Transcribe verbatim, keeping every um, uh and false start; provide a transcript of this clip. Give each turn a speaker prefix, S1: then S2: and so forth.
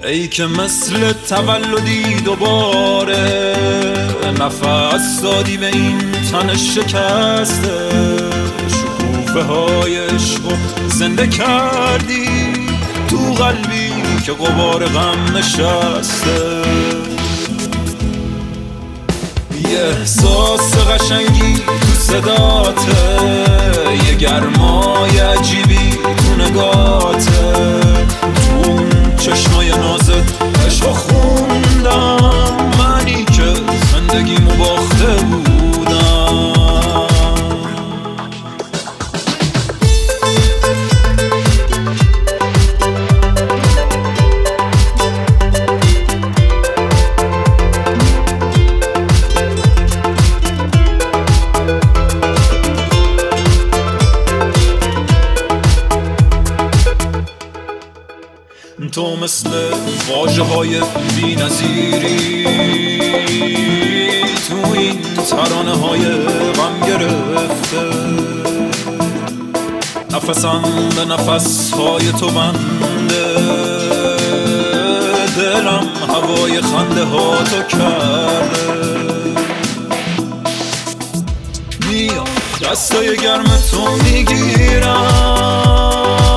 S1: ای که مثل تولدی دوباره نفس دادی به این تن شکسته، شکوفه های عشق زنده کردی تو قلبی که غبار غم نشسته. یه احساس قشنگی تو صداته، یه گرمای عجیبی تو نگاته، تو اون چشمای نازت عشق خوندم، منی که زندگیمو باخته بودم. تو مثل واژه های بی نظیری تو این ترانه های غم گرفته، نفسم به نفس های تو بنده، دلم هوای خنده ها تو کرده. میام دستای گرم تو میگیرم،